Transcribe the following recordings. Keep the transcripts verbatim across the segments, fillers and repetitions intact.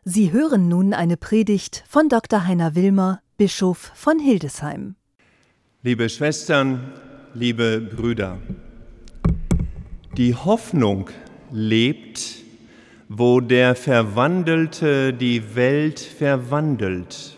Sie hören nun eine Predigt von Doktor Heiner Wilmer, Bischof von Hildesheim. Liebe Schwestern, liebe Brüder, die Hoffnung lebt, wo der Verwandelte die Welt verwandelt.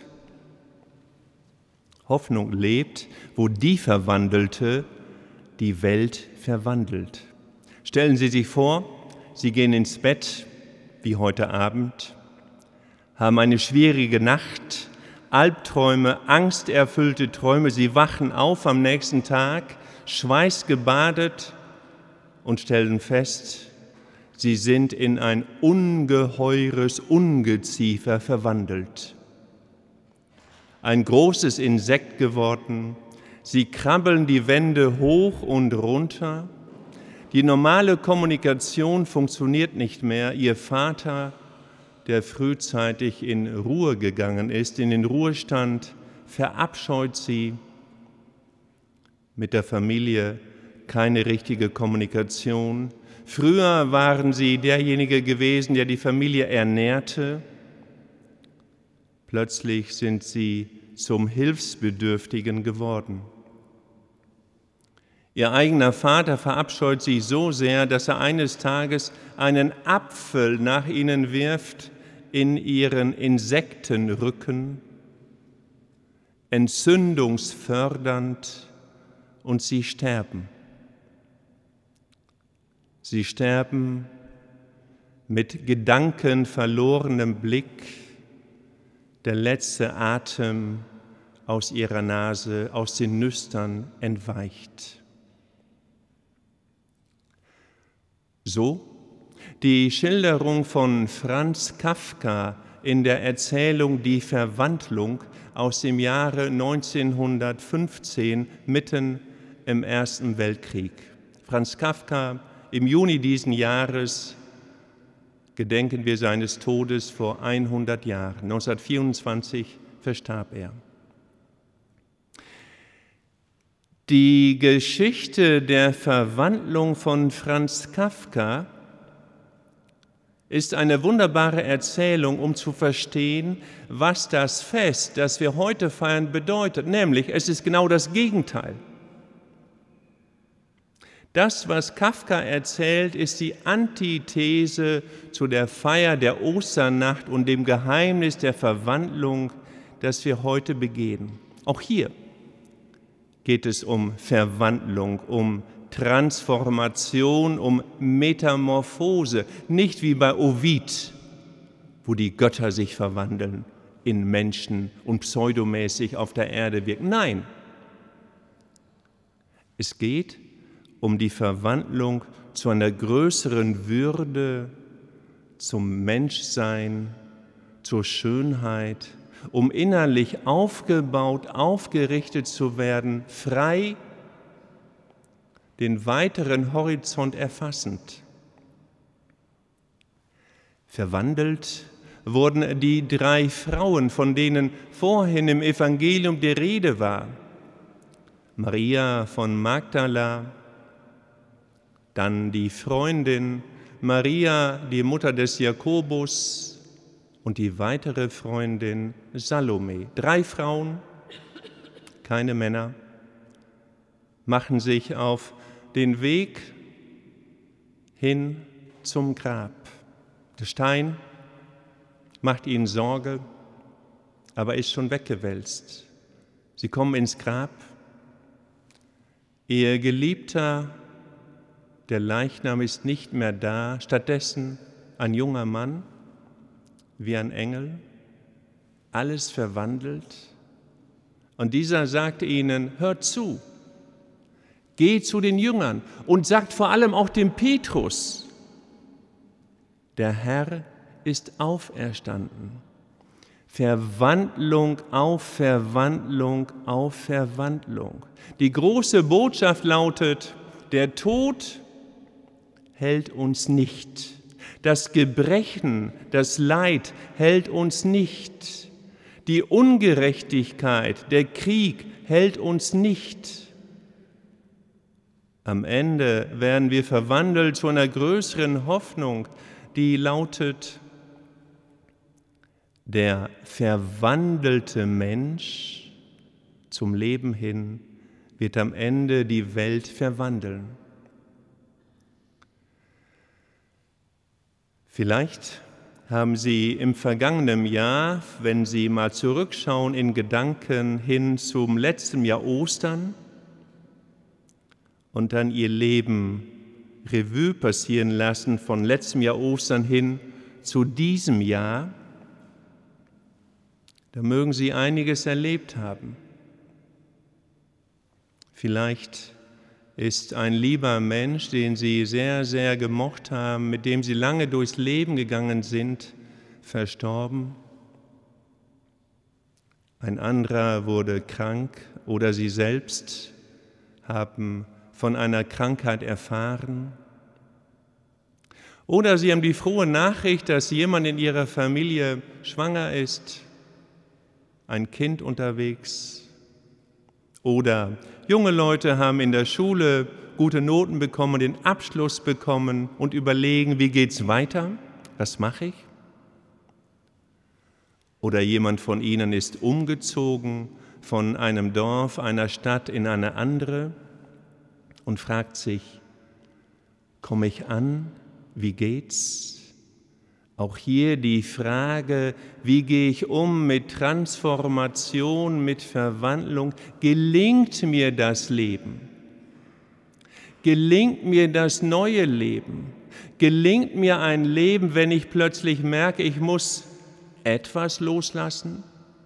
Hoffnung lebt, wo die Verwandelte die Welt verwandelt. Stellen Sie sich vor, Sie gehen ins Bett, wie heute Abend, haben eine schwierige Nacht, Albträume, angsterfüllte Träume. Sie wachen auf am nächsten Tag, schweißgebadet und stellen fest, sie sind in ein ungeheures Ungeziefer verwandelt. Ein großes Insekt geworden, sie krabbeln die Wände hoch und runter. Die normale Kommunikation funktioniert nicht mehr. Ihr Vater, der frühzeitig in Ruhe gegangen ist, in den Ruhestand, verabscheut sie. Mit der Familie keine richtige Kommunikation. Früher waren sie derjenige gewesen, der die Familie ernährte. Plötzlich sind sie zum Hilfsbedürftigen geworden. Ihr eigener Vater verabscheut sie so sehr, dass er eines Tages einen Apfel nach ihnen wirft, in ihren Insektenrücken, entzündungsfördernd, und sie sterben. Sie sterben mit gedankenverlorenem Blick, der letzte Atem aus ihrer Nase, aus den Nüstern entweicht. So die Schilderung von Franz Kafka in der Erzählung Die Verwandlung aus dem Jahre neunzehnhundertfünfzehn, mitten im Ersten Weltkrieg. Franz Kafka, im Juni diesen Jahres gedenken wir seines Todes vor hundert Jahren. neunzehnhundertvierundzwanzig verstarb er. Die Geschichte der Verwandlung von Franz Kafka ist eine wunderbare Erzählung, um zu verstehen, was das Fest, das wir heute feiern, bedeutet. Nämlich, es ist genau das Gegenteil. Das, was Kafka erzählt, ist die Antithese zu der Feier der Osternacht und dem Geheimnis der Verwandlung, das wir heute begehen. Auch hier geht es um Verwandlung, um Transformation, um Metamorphose, nicht wie bei Ovid, wo die Götter sich verwandeln in Menschen und pseudomäßig auf der Erde wirken. Nein, es geht um die Verwandlung zu einer größeren Würde, zum Menschsein, zur Schönheit, um innerlich aufgebaut, aufgerichtet zu werden, frei, den weiteren Horizont erfassend. Verwandelt wurden die drei Frauen, von denen vorhin im Evangelium die Rede war. Maria von Magdala, dann die Freundin Maria, die Mutter des Jakobus, und die weitere Freundin Salome. Drei Frauen, keine Männer, machen sich auf den Weg hin zum Grab. Der Stein macht ihnen Sorge, aber ist schon weggewälzt. Sie kommen ins Grab. Ihr Geliebter, der Leichnam ist nicht mehr da, stattdessen ein junger Mann, wie ein Engel, alles verwandelt. Und dieser sagt ihnen, hört zu, geht zu den Jüngern und sagt vor allem auch dem Petrus, der Herr ist auferstanden. Verwandlung auf Verwandlung auf Verwandlung. Die große Botschaft lautet, der Tod hält uns nicht. Das Gebrechen, das Leid hält uns nicht. Die Ungerechtigkeit, der Krieg hält uns nicht. Am Ende werden wir verwandelt zu einer größeren Hoffnung, die lautet, Der verwandelte Mensch zum Leben hin wird am Ende die Welt verwandeln. Vielleicht haben Sie im vergangenen Jahr, wenn Sie mal zurückschauen in Gedanken hin zum letzten Jahr Ostern und dann Ihr Leben Revue passieren lassen von letztem Jahr Ostern hin zu diesem Jahr, da mögen Sie einiges erlebt haben. Vielleicht ist ein lieber Mensch, den Sie sehr, sehr gemocht haben, mit dem Sie lange durchs Leben gegangen sind, verstorben. Ein anderer wurde krank oder Sie selbst haben von einer Krankheit erfahren. Oder Sie haben die frohe Nachricht, dass jemand in Ihrer Familie schwanger ist, ein Kind unterwegs. Oder junge Leute haben in der Schule gute Noten bekommen, den Abschluss bekommen und überlegen, wie geht's weiter? Was mache ich? Oder jemand von ihnen ist umgezogen von einem Dorf, einer Stadt in eine andere und fragt sich, komme ich an? Wie geht's? Auch hier die Frage, wie gehe ich um mit Transformation, mit Verwandlung? Gelingt mir das Leben? Gelingt mir das neue Leben? Gelingt mir ein Leben, wenn ich plötzlich merke, ich muss etwas loslassen?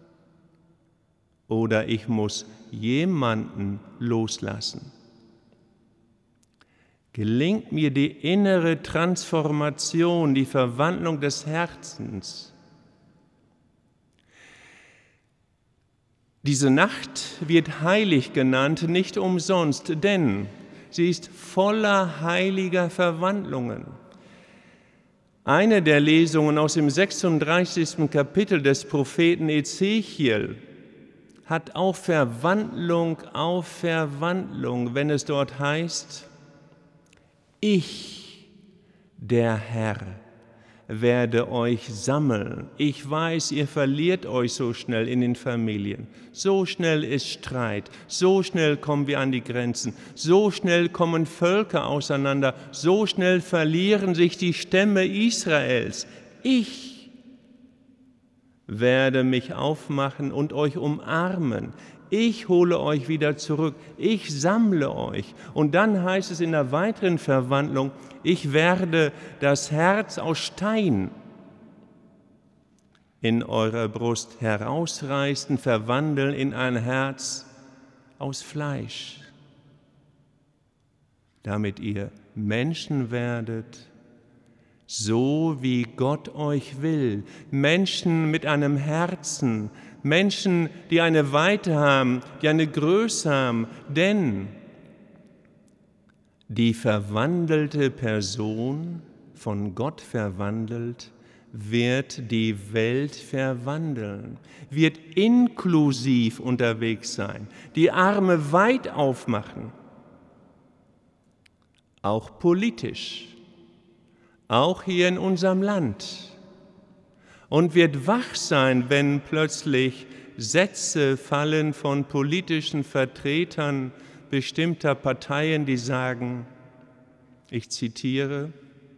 Oder ich muss jemanden loslassen? Gelingt mir die innere Transformation, die Verwandlung des Herzens? Diese Nacht wird heilig genannt, nicht umsonst, denn sie ist voller heiliger Verwandlungen. Eine der Lesungen aus dem sechsunddreißigsten Kapitel des Propheten Ezechiel hat auch Verwandlung auf Verwandlung, wenn es dort heißt, ich, der Herr, werde euch sammeln. Ich weiß, ihr verliert euch so schnell in den Familien. So schnell ist Streit, so schnell kommen wir an die Grenzen, so schnell kommen Völker auseinander, so schnell verlieren sich die Stämme Israels. Ich werde mich aufmachen und euch umarmen. Ich hole euch wieder zurück, ich sammle euch. Und dann heißt es in der weiteren Verwandlung, ich werde das Herz aus Stein in eurer Brust herausreißen, verwandeln in ein Herz aus Fleisch, damit ihr Menschen werdet, so wie Gott euch will. Menschen mit einem Herzen, Menschen, die eine Weite haben, die eine Größe haben, denn die verwandelte Person, von Gott verwandelt, wird die Welt verwandeln, wird inklusiv unterwegs sein, die Arme weit aufmachen, auch politisch, auch hier in unserem Land. Und wird wach sein, wenn plötzlich Sätze fallen von politischen Vertretern bestimmter Parteien, die sagen, ich zitiere,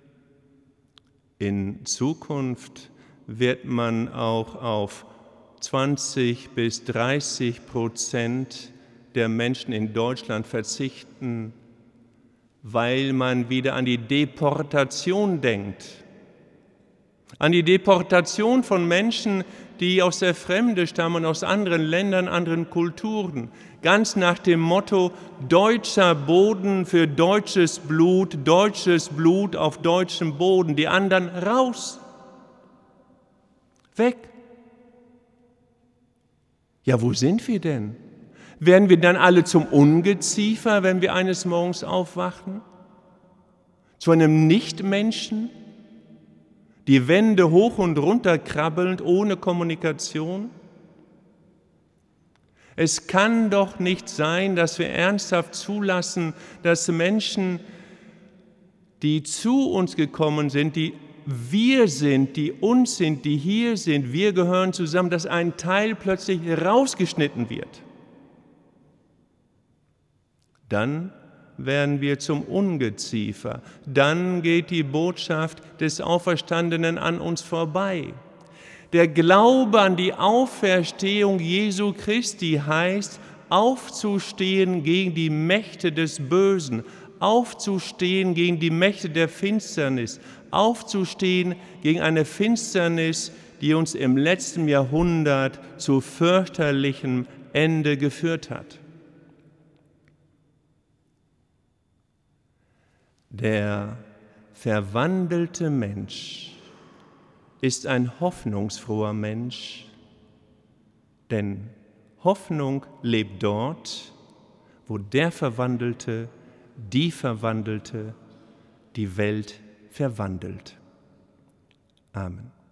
in Zukunft wird man auch auf zwanzig bis dreißig Prozent der Menschen in Deutschland verzichten, weil man wieder an die Deportation denkt. An die Deportation von Menschen, die aus der Fremde stammen, aus anderen Ländern, anderen Kulturen. Ganz nach dem Motto, deutscher Boden für deutsches Blut, deutsches Blut auf deutschem Boden. Die anderen raus, weg. Ja, wo sind wir denn? Werden wir dann alle zum Ungeziefer, wenn wir eines Morgens aufwachen? Zu einem Nichtmenschen? Die Wände hoch und runter krabbelnd, ohne Kommunikation? Es kann doch nicht sein, dass wir ernsthaft zulassen, dass Menschen, die zu uns gekommen sind, die wir sind, die uns sind, die hier sind, wir gehören zusammen, dass ein Teil plötzlich rausgeschnitten wird. Dann werden wir zum Ungeziefer. Dann geht die Botschaft des Auferstandenen an uns vorbei. Der Glaube an die Auferstehung Jesu Christi heißt, aufzustehen gegen die Mächte des Bösen, aufzustehen gegen die Mächte der Finsternis, aufzustehen gegen eine Finsternis, die uns im letzten Jahrhundert zu fürchterlichem Ende geführt hat. Der verwandelte Mensch ist ein hoffnungsfroher Mensch, denn Hoffnung lebt dort, wo der Verwandelte, die Verwandelte die Welt verwandelt. Amen.